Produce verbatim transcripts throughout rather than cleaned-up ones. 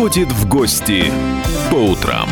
ходит в гости по утрам.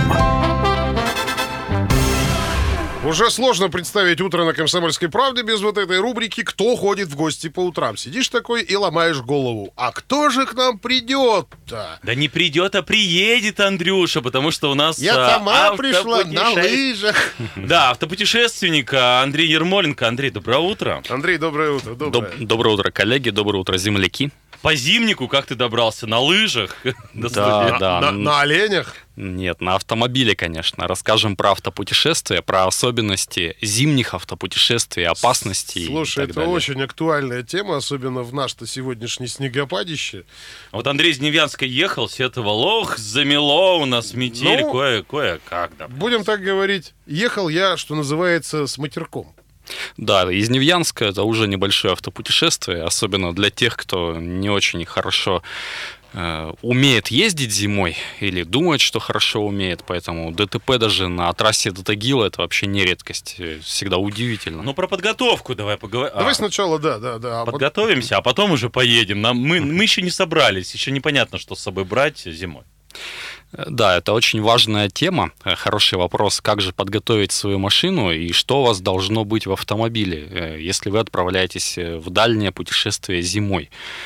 Уже сложно представить утро на «Комсомольской правде» без вот этой рубрики «Кто ходит в гости по утрам?». Сидишь такой и ломаешь голову. А кто же к нам придет-то? Да не придет, а приедет, Андрюша, потому что у нас... Я а, сама пришла на лыжах. Да, автопутешественник Андрей Ермоленко. Андрей, доброе утро. Андрей, доброе утро. Доброе, Доб- доброе утро, коллеги, доброе утро, земляки. По зимнику как ты добрался? На лыжах? До Да, студии? да. На, на оленях? Нет, на автомобиле, конечно. Расскажем про автопутешествия, про особенности зимних автопутешествий, опасности. Слушай, и так это далее. очень актуальная тема, особенно в наш-то сегодняшний снегопадище. Вот Андрей из Невьянска ехал, сетовал, ох, замело у нас метель, Ну, кое- кое-как. Да. Будем так говорить, ехал я, что называется, с матерком. Да, из Невьянска это уже небольшое автопутешествие, особенно для тех, кто не очень хорошо э, умеет ездить зимой или думает, что хорошо умеет, поэтому ДТП даже на трассе до Тагила это вообще не редкость, всегда удивительно. Ну, про подготовку давай поговорим. Давай сначала, да, да, да. а пот- Подготовимся, а потом уже поедем. Нам, мы, мы еще не собрались, еще непонятно, что с собой брать зимой. Да, это очень важная тема. Хороший вопрос, как же подготовить свою машину и что у вас должно быть в автомобиле, если вы отправляетесь в дальнее путешествие зимой.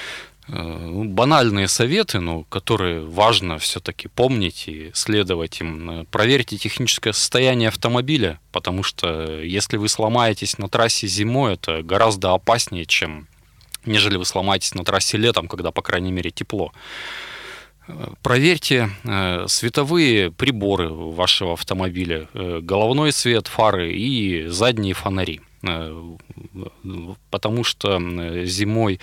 Банальные советы, но которые важно все-таки помнить и следовать им. Проверьте техническое состояние автомобиля, потому что если вы сломаетесь на трассе зимой, это гораздо опаснее, чем нежели вы сломаетесь на трассе летом, когда, по крайней мере, тепло. Проверьте э, световые приборы вашего автомобиля, э, головной свет, фары и задние фонари, э, потому что зимой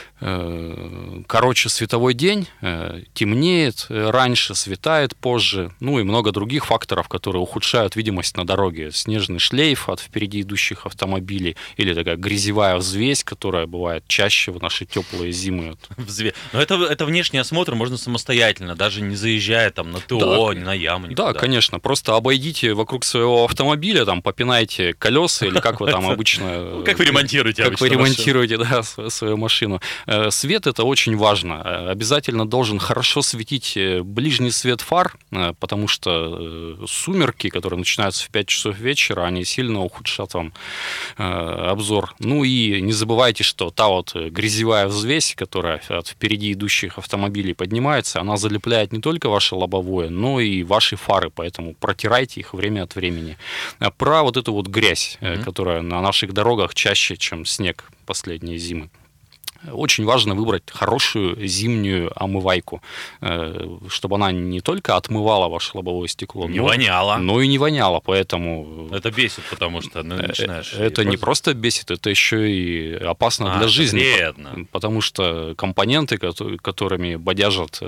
э, короче световой день, э, темнеет раньше, светает позже, ну и много других факторов, которые ухудшают видимость на дороге. Снежный шлейф от впереди идущих автомобилей или такая грязевая взвесь, которая бывает чаще в наши теплые зимы. Взве- Но это, это внешний осмотр можно самостоятельно, даже не заезжая там на ТО, Да. ни на яму, никуда. Да, конечно. Просто обойдите вокруг своего автомобиля, там попинайте колеса или как вы там обычно... Как вы ремонтируете Как вы обычно машину? ремонтируете, да, свою свою машину. Э, Свет — это очень важно. Э, Обязательно должен хорошо светить э, ближний свет фар, э, потому что э, сумерки, которые начинаются в пять часов вечера, они сильно ухудшат вам э, обзор. Ну и не забывайте, что та вот грязевая взвесь, которая от впереди идущих автомобилей поднимается, она залепляет не только ваше лобовое, но и ваши фары, поэтому протирайте их время от времени. А про вот эту вот грязь, mm-hmm. которая на наших дорогах чаще, чем снег последние зимы. Очень важно выбрать хорошую зимнюю омывайку, чтобы она не только отмывала ваше лобовое стекло, Не но, воняло. но и не воняла, поэтому... Это бесит, потому что ну, начинаешь... Это не просто бесит, это еще и опасно А, для это жизни, вредно. потому что компоненты, кото- которыми бодяжат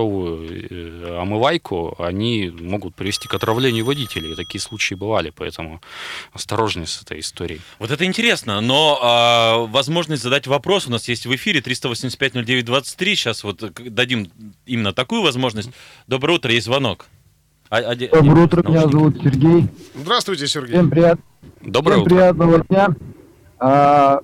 дешевую омывайку, они могут привести к отравлению водителей. Такие случаи бывали, поэтому осторожнее с этой историей. Вот это интересно, но а, возможность задать вопрос у нас есть в эфире триста восемьдесят пять ноль девять двадцать три. Сейчас вот дадим именно такую возможность. Доброе утро, есть звонок. А, а, Доброе утро, меня зовут Сергей. Здравствуйте, Сергей. Всем, прият... Доброе Всем утро. приятного дня. А,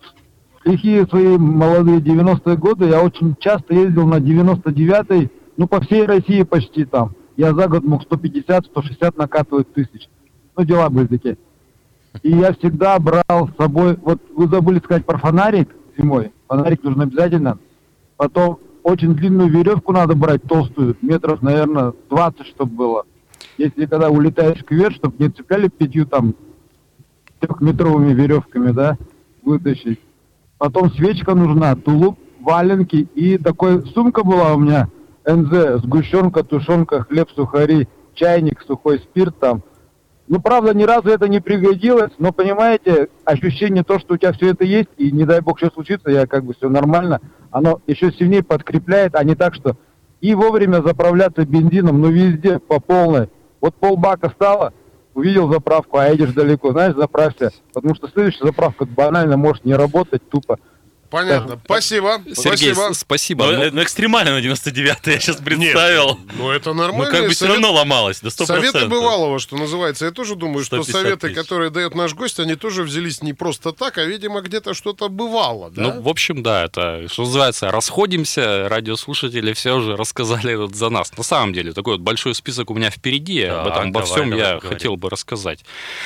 в лихие свои молодые девяностые годы я очень часто ездил на девяносто девятой, ну по всей России почти там. Я за год мог сто пятьдесят - сто шестьдесят накатывать тысяч. Ну дела были такие. И я всегда брал с собой, вот вы забыли сказать про фонарик зимой. Фонарик нужен обязательно. Потом очень длинную веревку надо брать, толстую, метров, наверное, двадцать, чтобы было. Если когда улетаешь кверх, чтобы не цепляли пятью там трехметровыми веревками, да, вытащить. Потом свечка нужна, тулуп, валенки и такой сумка была у меня, эн зэ, сгущенка, тушенка, хлеб, сухари, чайник, сухой спирт там. Ну, правда, ни разу это не пригодилось, но, понимаете, ощущение то, что у тебя все это есть, и не дай бог что случится, я как бы все нормально, оно еще сильнее подкрепляет, а не так, что и вовремя заправляться бензином, ну, везде, по полной. Вот полбака стало, увидел заправку, а едешь далеко, знаешь, заправься, потому что следующая заправка банально может не работать тупо. Понятно. Спасибо. Сергей, Спасибо. с- спасибо. Ну, Ну, э, ну, экстремально на девяносто девятый я сейчас представил. Ну, это Ну, нормально. как бы все равно ломалось, до сто процентов. Советы бывалого, что называется. Я тоже думаю, что сто пятьдесят советы, тысяч. которые дает наш гость, они тоже взялись не просто так, а, видимо, где-то что-то бывало, да? Ну, в общем, да, это, что называется, расходимся, радиослушатели все уже рассказали вот за нас. На самом деле, такой вот большой список у меня впереди, Так, об этом, обо давай, всем давай, я поговорим. хотел бы рассказать.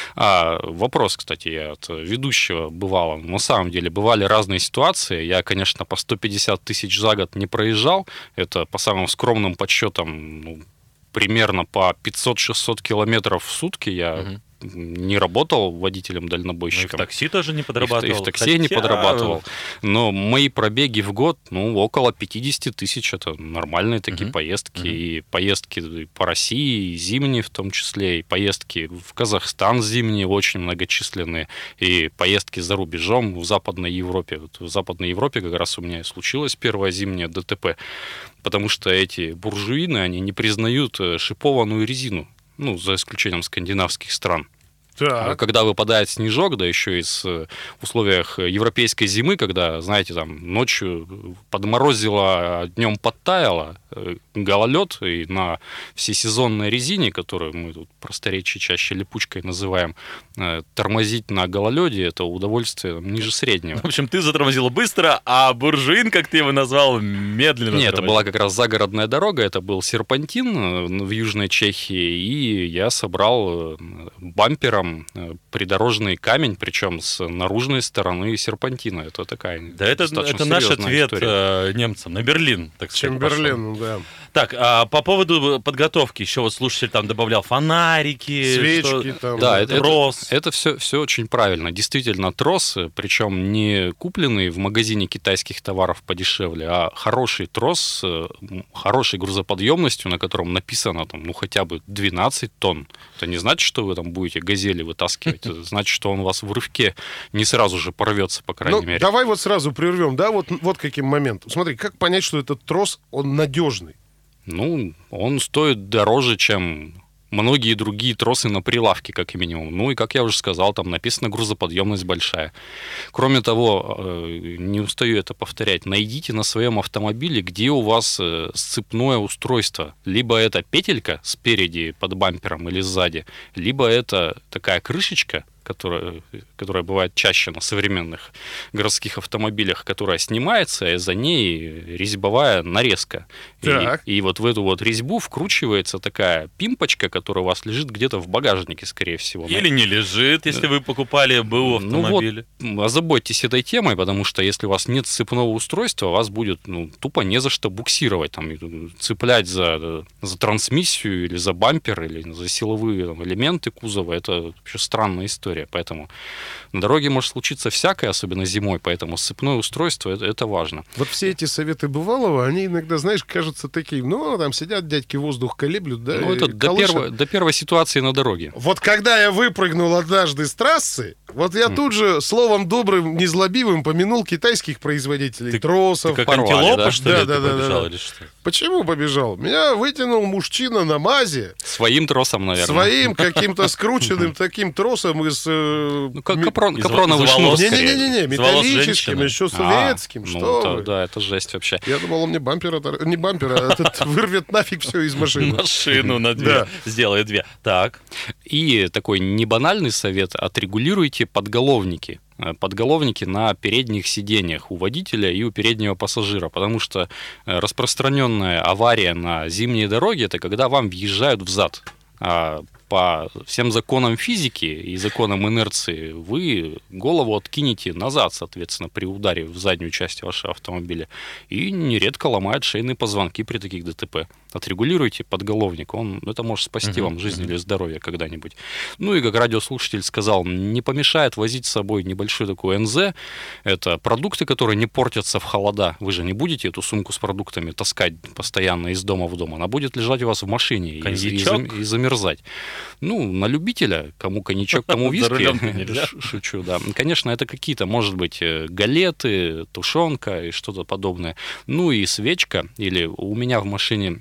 А, вопрос, кстати, от ведущего бывало. На самом деле, бывали разные ситуации. Я, конечно, по сто пятьдесят тысяч за год не проезжал. Это по самым скромным подсчетам, ну, примерно по пятьсот-шестьсот километров в сутки я Мгм. не работал Ну, и в водителем-дальнобойщиком. такси тоже не И в- подрабатывал. И в такси я не Хотя- подрабатывал. Но мои пробеги в год, ну, около пятьдесят тысяч. Это нормальные такие Мгм. поездки. Мгм. И поездки по России, и зимние в том числе, и поездки в Казахстан зимние очень многочисленные, и поездки за рубежом в Западной Европе. Вот в Западной Европе как раз у меня и случилось первое зимнее ДТП, потому что эти буржуины, они не признают э, шипованную резину. Ну, за исключением скандинавских стран. А Так. Когда выпадает снежок, да еще и с, э, в условиях европейской зимы, когда, знаете, там ночью подморозило, а днем подтаяло, э, гололед, и на всесезонной резине, которую мы тут просторечие чаще липучкой называем, э, тормозить на гололеде — это удовольствие ниже среднего. В общем, ты затормозил быстро, а буржуин, как ты его назвал, медленно. Нет, это тормозил. была как раз загородная дорога, это был серпантин э, в Южной Чехии, и я собрал э, бампером э, придорожный камень, причем с наружной стороны серпантина. Это такая Да, это, достаточно это наш серьезная ответ история. э, немцам на Берлин, так сказать. пошел. Чемберлен, да. Так, а по поводу подготовки, еще вот слушатель там добавлял фонарики, Свечки что- там. Да, это, трос. это, это все, все очень правильно. Действительно, трос, э, причем не купленный в магазине китайских товаров подешевле, а хороший трос с э, м, хорошей грузоподъемностью, на котором написано там, ну, хотя бы двенадцать тонн. Это не значит, что вы там будете газели вытаскивать. Это значит, что он у вас в рывке не сразу же порвется, по крайней Ну, мере. давай вот сразу прервем, да, вот, вот каким моментом. Смотри, как понять, что этот трос, он надежный? Ну, он стоит дороже, чем многие другие тросы на прилавке, как минимум. Ну и, как я уже сказал, там написано грузоподъемность большая. Кроме того, э, не устаю это повторять, найдите на своем автомобиле, где у вас э, сцепное устройство. Либо это петелька спереди под бампером или сзади, либо это такая крышечка, которая, которая бывает чаще на современных городских автомобилях, которая снимается, и за ней резьбовая нарезка. Так. И, и вот в эту вот резьбу вкручивается такая пимпочка, которая у вас лежит где-то в багажнике, скорее всего. Или не лежит, если вы покупали БУ автомобиль. Ну вот, озаботьтесь этой темой, потому что если у вас нет сцепного устройства, у вас будет ну, тупо не за что буксировать, там, и цеплять за, за трансмиссию или за бампер, или за силовые там, элементы кузова. Это вообще странная история. Поэтому на дороге может случиться всякое, особенно зимой, поэтому сцепное устройство это, это важно. Вот все эти советы бывалого, они иногда, знаешь, кажутся такими, ну, там сидят дядьки, воздух колеблют, да, Ну, это и до колышат. первой, до первой ситуации на дороге. Вот когда я выпрыгнул однажды с трассы, вот я тут же словом добрым, незлобивым помянул китайских производителей Ты- тросов. Как порвали, антилопа, да? что ли, Да, ты да, да, побежал да. или что? Почему побежал? Меня вытянул мужчина на МАЗе Своим тросом, наверное. своим каким-то скрученным таким тросом из... э, Ну, как ми- капрон, из- капроновый из шнур, волос. скорее. Не-не-не, С волос металлическим, женщины. еще А, советским, ну, что это- вы. да, это жесть вообще. Я думал, он мне бампер, отор- не бампер, а этот вырвет нафиг все из машины. Машину на две. Да. Сделай две. Так. И такой небанальный совет: отрегулируйте подголовники. Э, Подголовники на передних сиденьях у водителя и у переднего пассажира, потому что э, распространенная авария на зимней дороге — это когда вам въезжают в зад. А по всем законам физики и законам инерции вы голову откинете назад, соответственно, при ударе в заднюю часть вашего автомобиля. И нередко ломают шейные позвонки при таких ДТП. Отрегулируйте подголовник, он, это может спасти Мгм, вам жизнь или здоровье когда-нибудь. Ну и, как радиослушатель сказал, не помешает возить с собой небольшой такой эн зэ. Это продукты, которые не портятся в холода. Вы же не будете эту сумку с продуктами таскать постоянно из дома в дом. Она будет лежать у вас в машине и, и, Коньячок? зам- и замерзать. Ну, на любителя, кому коньячок, кому За виски. рулем-то нельзя. Ш- Шучу, да. Конечно, это какие-то, может быть, э, галеты, тушенка и что-то подобное. Ну и свечка, или у меня в машине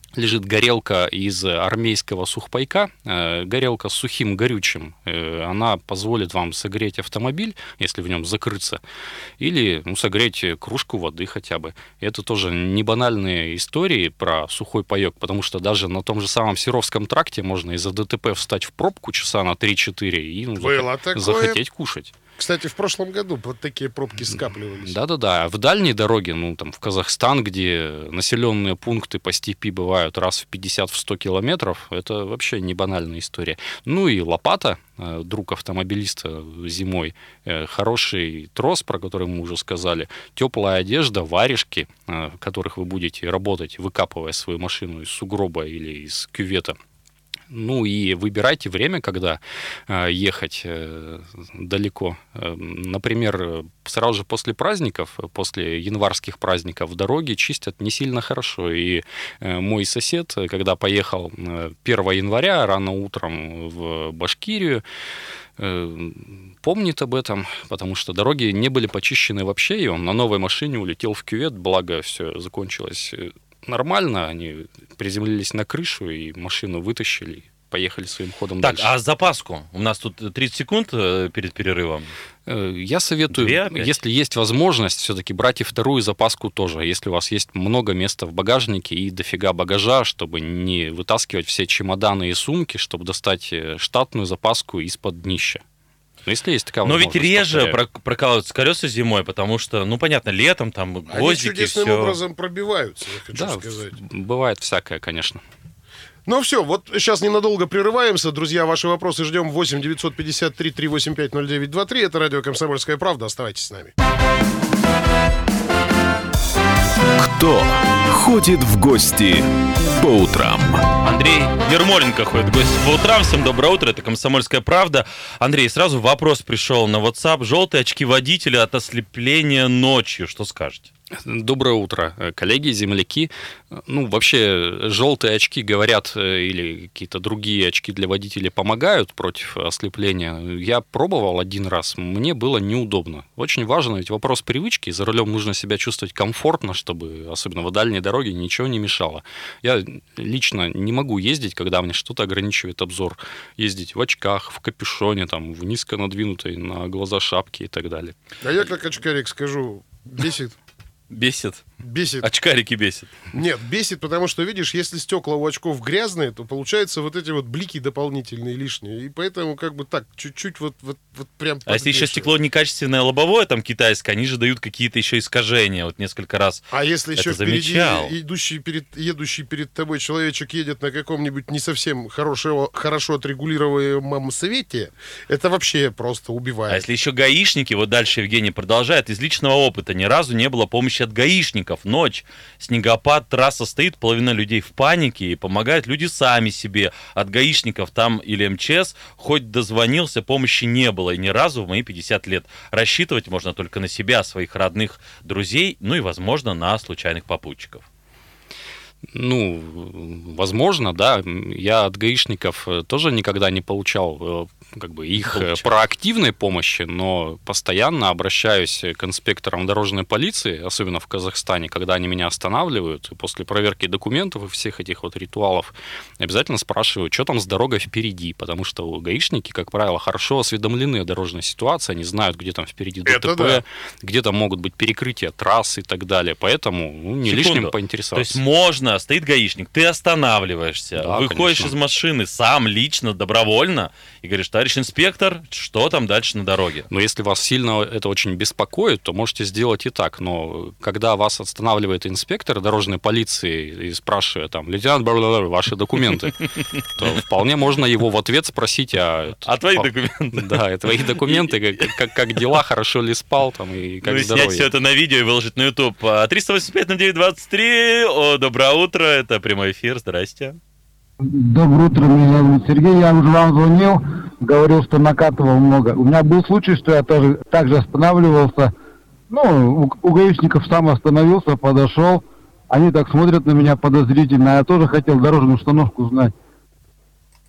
лежит горелка из армейского сухпайка, э, горелка с сухим горючим. Э, она позволит вам согреть автомобиль, если в нем закрыться, или ну, согреть кружку воды хотя бы. И это тоже не банальные истории про сухой паек, потому что даже на том же самом Серовском тракте можно из-за ДТП встать в пробку часа на три-четыре и ну, зах- захотеть кушать. Кстати, в прошлом году вот такие пробки скапливались. Да-да-да. В дальней дороге, ну, там, в Казахстан, где населенные пункты по степи бывают раз в пятьдесят-сто километров, это вообще не банальная история. Ну и лопата, друг автомобилиста зимой, хороший трос, про который мы уже сказали, теплая одежда, варежки, в которых вы будете работать, выкапывая свою машину из сугроба или из кювета. Ну и выбирайте время, когда э, ехать э, далеко. Э, например, сразу же после праздников, после январских праздников, дороги чистят не сильно хорошо. И э, мой сосед, когда поехал первого января рано утром в Башкирию, э, помнит об этом, потому что дороги не были почищены вообще, и он на новой машине улетел в кювет, благо все закончилось нормально, они приземлились на крышу и машину вытащили, поехали своим ходом так, дальше. Так, а запаску? У нас тут тридцать секунд перед перерывом. Я советую, Две, если есть возможность, все-таки брать и вторую запаску тоже, если у вас есть много места в багажнике и дофига багажа, чтобы не вытаскивать все чемоданы и сумки, чтобы достать штатную запаску из-под днища. Но если есть такая Но ведь реже повторяю. прокалываются колеса зимой, потому что, ну, понятно, летом там гвоздики, Они чудесным все. образом пробиваются, я хочу да, сказать. Бывает всякое, конечно. Ну все, вот сейчас ненадолго прерываемся. Друзья, ваши вопросы ждем. восемь девятьсот пятьдесят три триста восемьдесят пять ноль девять двадцать три. Это радио «Комсомольская правда». Оставайтесь с нами. Кто ходит в гости по утрам? Андрей Ермоленко ходит в гости по утрам. Всем доброе утро, это «Комсомольская правда». Андрей, сразу вопрос пришел на WhatsApp. Желтые очки водителя от ослепления ночью. Что скажете? Доброе утро, коллеги, земляки. Ну, вообще, желтые очки, говорят, или какие-то другие очки для водителей помогают против ослепления. Я пробовал один раз, мне было неудобно. Очень важно, ведь вопрос привычки. За рулем нужно себя чувствовать комфортно, чтобы, особенно в дальней дороге, ничего не мешало. Я лично не могу ездить, когда мне что-то ограничивает обзор. Ездить в очках, в капюшоне, там, в низко надвинутой на глаза шапке и так далее. А я как очкарик скажу, бесит. Бесит. Бесит. Очкарики бесит. Нет, бесит, потому что, видишь, если стекла у очков грязные, то получается вот эти вот блики дополнительные лишние. И поэтому как бы так, чуть-чуть вот, вот, вот прям... А если еще стекло некачественное лобовое, там, китайское, они же дают какие-то еще искажения. Вот несколько раз А если еще это впереди замечал. идущий перед, едущий перед тобой человечек едет на каком-нибудь не совсем хорошего, хорошо отрегулируемом свете, это вообще просто убивает. А если еще гаишники, вот дальше Евгений продолжает, из личного опыта ни разу не было помощи от гаишников. Ночь, снегопад, трасса стоит, половина людей в панике, и помогают люди сами себе. От гаишников там или МЧС хоть дозвонился, помощи не было. И ни разу в мои пятьдесят лет. Рассчитывать можно только на себя, своих родных, друзей, ну и, возможно, на случайных попутчиков. Ну, возможно, да. Я от гаишников тоже никогда не получал как бы их Получаю. проактивной помощи, но постоянно обращаюсь к инспекторам дорожной полиции, особенно в Казахстане, когда они меня останавливают, и после проверки документов и всех этих вот ритуалов обязательно спрашиваю, что там с дорогой впереди, потому что гаишники, как правило, хорошо осведомлены о дорожной ситуации, они знают, где там впереди ДТП, да. где там могут быть перекрытия трасс и так далее, поэтому ну, не Секунду. лишним поинтересоваться. То есть можно, стоит гаишник, ты останавливаешься, да, выходишь конечно. из машины сам, лично, добровольно, и говоришь, товарищ инспектор, что там дальше на дороге? Но если вас сильно это очень беспокоит, то можете сделать и так. Но когда вас останавливает инспектор дорожной полиции и спрашивает, там, лейтенант, ваши документы, то вполне можно его в ответ спросить, а... А твои документы? Да, твои документы, как дела, хорошо ли спал, там, и как здоровье. Ну, снять все это на видео и выложить на YouTube. триста восемьдесят пять ноль девять двадцать три, доброе утро, это прямой эфир, здрасте. Доброе утро, меня зовут Сергей, я уже вам звонил, говорил, что накатывал много. У меня был случай, что я тоже также останавливался, ну, у, у гаишников сам остановился, подошел, они так смотрят на меня подозрительно, я тоже хотел дорожную установку узнать.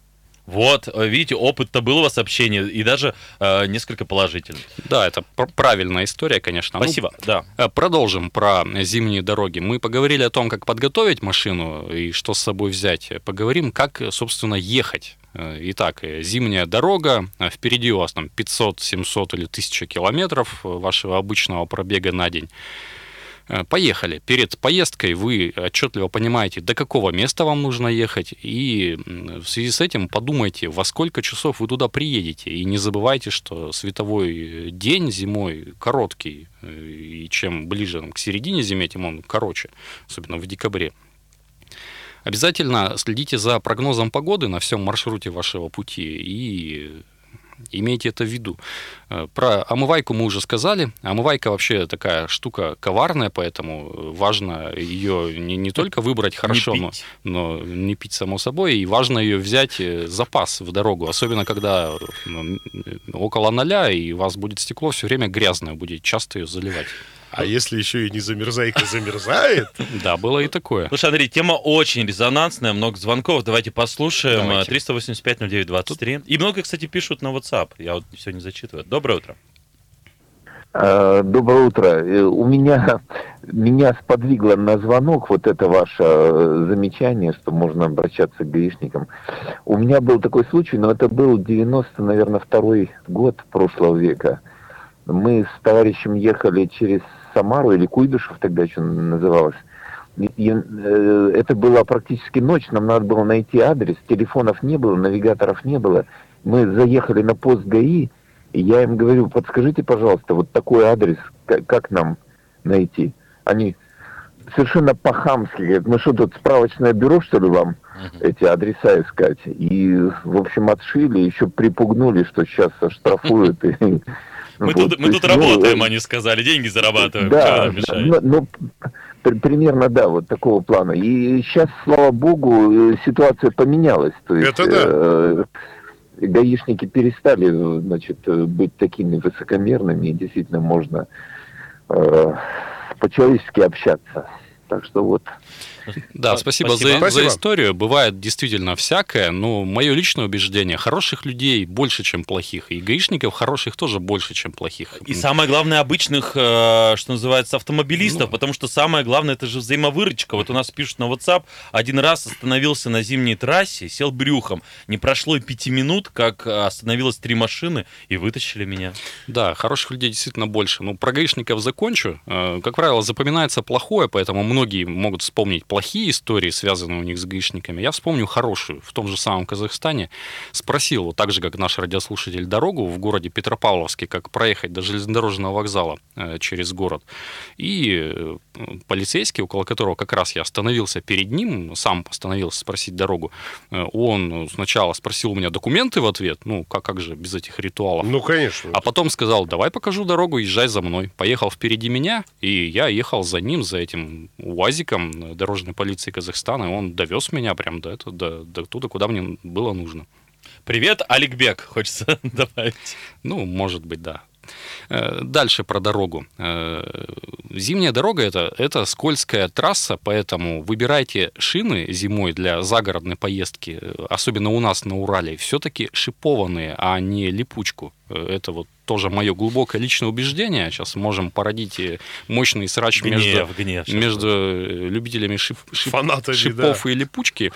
Вот, видите, опыт-то был у вас общения, и даже э, несколько положительный. Да, это пр- правильная история, конечно. Спасибо, Ну, да. э, продолжим про зимние дороги. Мы поговорили о том, как подготовить машину и что с собой взять. Поговорим, как, собственно, ехать. Э, Итак, э, зимняя дорога, э, впереди у вас там пятьсот, семьсот или тысяча километров вашего обычного пробега на день. Э, Поехали. Перед поездкой вы отчетливо понимаете, до какого места вам нужно ехать, и м, в связи с этим подумайте, во сколько часов вы туда приедете. И не забывайте, что световой день зимой короткий, э, и чем ближе там, к середине зимы, тем он короче, особенно в декабре. Обязательно следите за прогнозом погоды на всем маршруте вашего пути и имейте это в виду. Э, Про омывайку мы уже сказали. Омывайка вообще такая штука коварная, поэтому важно ее не, не только выбрать хорошо, Не но, пить. но не пить, само собой, и важно ее взять э, запас в дорогу, особенно когда ну, около ноля, и у вас будет стекло все время грязное, будете часто ее заливать. А если еще и не замерзайка замерзает? Да, было и такое. Слушай, Андрей, тема очень резонансная, много звонков, давайте послушаем. Давайте. триста восемьдесят пять ноль девять двадцать три. И много, кстати, пишут на WhatsApp, я вот сегодня зачитываю. Доброе утро. Э, Доброе утро. Э, У меня меня сподвигло на звонок вот это ваше э, замечание, что можно обращаться к гаишникам. У меня был такой случай, но это был девяносто, наверное, второй год прошлого века. Мы с товарищем ехали через Самару, или Куйбышев тогда еще называлось. И, и, э, это была практически ночь, нам надо было найти адрес, телефонов не было, навигаторов не было. Мы заехали на пост ГАИ, и я им говорю, подскажите, пожалуйста, вот такой адрес, как, как нам найти? Они совершенно по-хамски говорят, мы что, тут справочное бюро, что ли, вам эти адреса искать? И, в общем, отшили, еще припугнули, что сейчас оштрафуют. и- Мы вот, тут, то мы тут есть, ну, работаем, э, они сказали, деньги зарабатываем. Что Да, нам да, мешает? ну, ну, при- примерно, да, вот такого плана. И сейчас, слава богу, э, ситуация поменялась. То есть, Это да. э, гаишники перестали, э, значит, э, быть такими высокомерными, и действительно можно э, по-человечески общаться. Так что вот. Да, спасибо, Спасибо. За, Спасибо. за историю. Бывает действительно всякое, но мое личное убеждение, хороших людей больше, чем плохих, и гаишников хороших тоже больше, чем плохих. И самое главное, обычных, э, что называется, автомобилистов, Ну. потому что самое главное, это же взаимовыручка. Вот у нас пишут на WhatsApp, один раз остановился на зимней трассе, сел брюхом. Не прошло и пяти минут, как остановилось три машины и вытащили меня. Да, хороших людей действительно больше. Ну, про гаишников закончу. Э, Как правило, запоминается плохое, поэтому многие могут вспомнить плохие истории, связанные у них с гаишниками. Я вспомню хорошую. В том же самом Казахстане спросил, вот так же, как наш радиослушатель, дорогу в городе Петропавловске, как проехать до железнодорожного вокзала э, через город. И э, полицейский, около которого как раз я остановился перед ним, сам остановился спросить дорогу, э, он сначала спросил у меня документы в ответ, ну, как, как же без этих ритуалов. Ну, конечно. А потом сказал, давай покажу дорогу, езжай за мной. Поехал впереди меня, и я ехал за ним, за этим УАЗиком дорожной полиции Казахстана, и он довез меня прям до, этого, до, до туда, куда мне было нужно. Привет, Аликбек, хочется добавить. Ну, может быть, да. Э, Дальше про дорогу. Э, Зимняя дорога это, это скользкая трасса, поэтому выбирайте шины зимой для загородной поездки, э, особенно у нас на Урале, все-таки шипованные, а не липучку. Э, Это вот тоже мое глубокое личное убеждение. Сейчас можем породить э, мощный срач между, Гнев, гнев. сейчас между э, любителями шип- шип- Фанатами, шипов да. и липучки,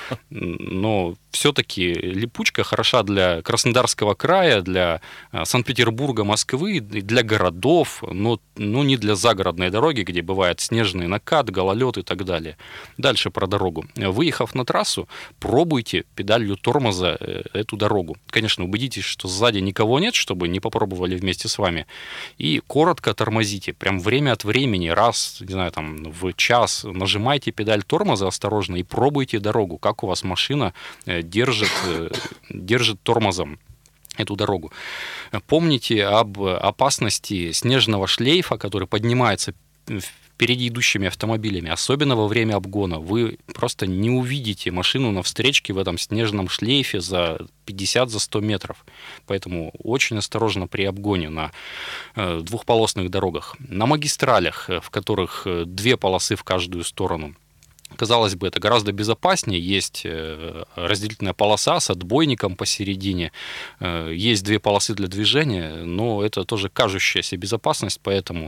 но все-таки липучка хороша для Краснодарского края, для э, Санкт-Петербурга, Москвы, и для городов, но, но не для загородной дороги, где бывает снежный накат, гололед и так далее. Дальше про дорогу. Выехав на трассу, пробуйте педалью тормоза э, эту дорогу. Конечно, убедитесь, что сзади никого нет, чтобы не попробовали вместе с вами. И коротко тормозите. Прям время от времени, раз, не знаю, там, в час нажимайте педаль тормоза осторожно и пробуйте дорогу, как у вас машина э, держит, э, держит тормозом эту дорогу. Помните об опасности снежного шлейфа, который поднимается впереди идущими автомобилями, особенно во время обгона. Вы просто не увидите машину на встречке в этом снежном шлейфе за пятьдесят за сто метров. Поэтому очень осторожно при обгоне на э, двухполосных дорогах. На магистралях, в которых две полосы в каждую сторону, Казалось бы, это гораздо безопаснее. Есть разделительная полоса с отбойником посередине, есть две полосы для движения, но это тоже кажущаяся безопасность, поэтому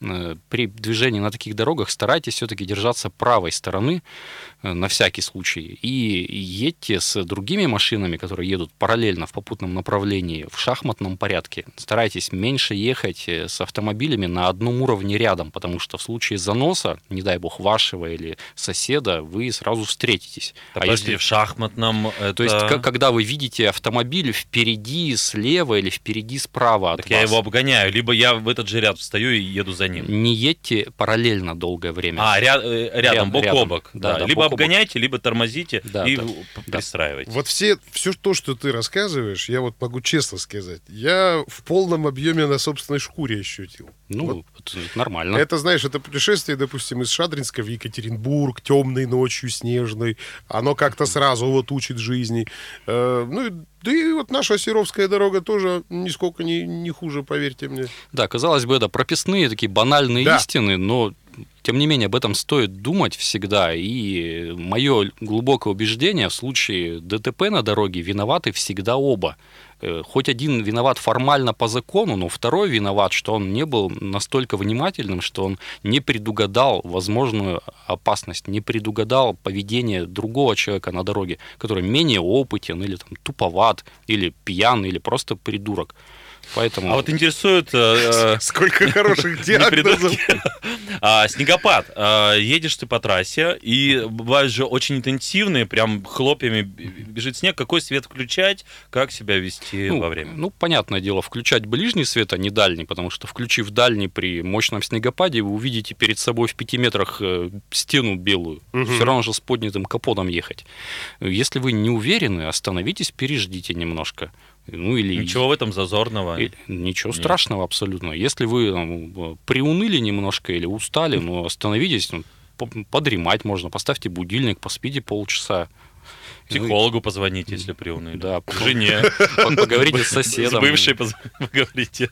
при движении на таких дорогах старайтесь все-таки держаться правой стороны на всякий случай. И едьте с другими машинами, которые едут параллельно в попутном направлении, в шахматном порядке. Старайтесь меньше ехать с автомобилями на одном уровне рядом, потому что в случае заноса, не дай бог, вашего или соседа, вы сразу встретитесь. А, а если в шахматном... Это... То есть, к- когда вы видите автомобиль впереди слева или впереди справа от так вас... я его обгоняю, либо я в этот же ряд встаю и еду за ним. Не едьте параллельно долгое время. А, ряд, рядом, рядом, бок рядом. о бок. Да, Да. да, Либо бок обгоняйте, либо тормозите да, и да. пристраивайте. Вот все, все то, что ты рассказываешь, я вот могу честно сказать, я в полном объеме на собственной шкуре ощутил. Ну, вот. это нормально. Это, знаешь, это путешествие, допустим, из Шадринска в Екатеринбург, темной ночью, снежной. Оно как-то сразу вот учит жизни. Э, ну, да и вот наша Серовская дорога тоже нисколько не, не хуже, поверьте мне. Да, казалось бы, это прописные такие банальные Да. истины, но тем не менее об этом стоит думать всегда. И мое глубокое убеждение, в случае ДТП на дороге виноваты всегда оба. Хоть один виноват формально по закону, но второй виноват, что он не был настолько внимательным, что он не предугадал возможную опасность, не предугадал поведение другого человека на дороге, который менее опытен, или там, туповат, или пьян, или просто придурок. Поэтому... А вот интересует... э, Сколько хороших не диагнозов. придурки. А, снегопад. А, едешь ты по трассе, и бывают же очень интенсивные, прям хлопьями бежит снег. Какой свет включать, как себя вести Ну, во время? ну, понятное дело, включать ближний свет, а не дальний, потому что, включив дальний при мощном снегопаде, вы увидите перед собой в пяти метрах э, стену белую. Мгм. Все равно же с поднятым капотом ехать. Если вы не уверены, остановитесь, переждите немножко. Ну, или... Ничего в этом зазорного. И- Ничего Нет. страшного абсолютно. Если вы там, приуныли немножко или устали, ну, остановитесь, ну, по- подремать можно, поставьте будильник, поспите полчаса. Психологу позвоните, если приуныли. Да, К жене. По- поговорите с соседом. С бывшей поз- поговорите.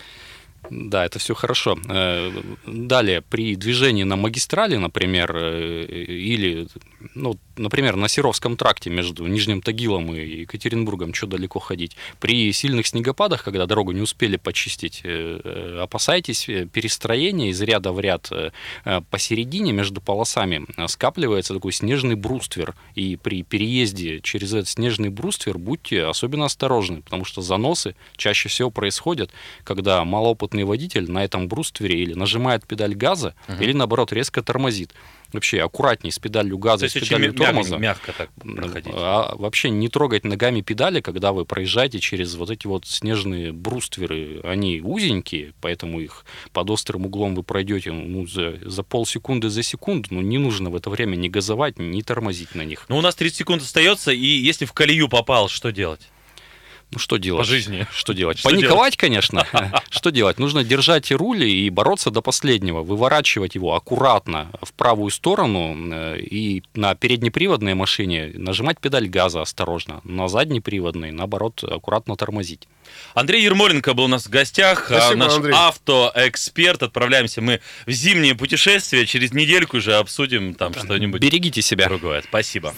Да, это все хорошо. Э, Далее, при движении на магистрали, например, э, или, ну, например, на Серовском тракте между Нижним Тагилом и Екатеринбургом, что далеко ходить, при сильных снегопадах, когда дорогу не успели почистить, э, э, опасайтесь э, перестроения из ряда в ряд. Э, э, Посередине между полосами э, скапливается такой снежный бруствер, и при переезде через этот снежный бруствер будьте особенно осторожны, потому что заносы чаще всего происходят, когда малоопытный водитель на этом бруствере или нажимает педаль газа, Мгм. или наоборот резко тормозит. Вообще аккуратней с педалью газа То и есть с очень педалью мя- тормоза. мягко так проходить. А вообще не трогать ногами педали, когда вы проезжаете через вот эти вот снежные брустверы. Они узенькие, поэтому их под острым углом вы пройдете ну, за, за полсекунды, за секунду. Но не нужно в это время ни газовать, ни тормозить на них. Ну, у нас тридцать секунд остается, и если в колею попал, что делать? Ну, что делать? По жизни. Что делать? Что Паниковать, конечно. Что делать? Нужно держать руль и бороться до последнего. Выворачивать его аккуратно в правую сторону э, и на переднеприводной машине нажимать педаль газа осторожно. На заднеприводной, наоборот, аккуратно тормозить. Андрей Ермоленко был у нас в гостях, Спасибо, а, наш Андрей. автоэксперт. Отправляемся мы в зимнее путешествие. Через недельку уже обсудим там что-нибудь Берегите себя. другое. Спасибо.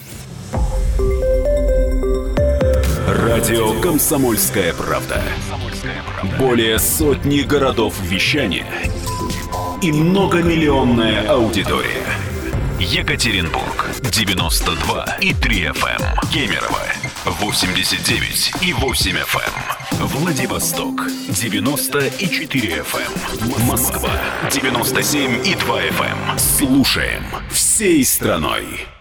Радио «Комсомольская правда». Более сотни городов вещания и многомиллионная аудитория. Екатеринбург девяносто два и три эф эм, Кемерово восемьдесят девять и восемь эф эм, Владивосток девяносто и четыре эф эм, Москва девяносто семь и два эф эм. Слушаем всей страной.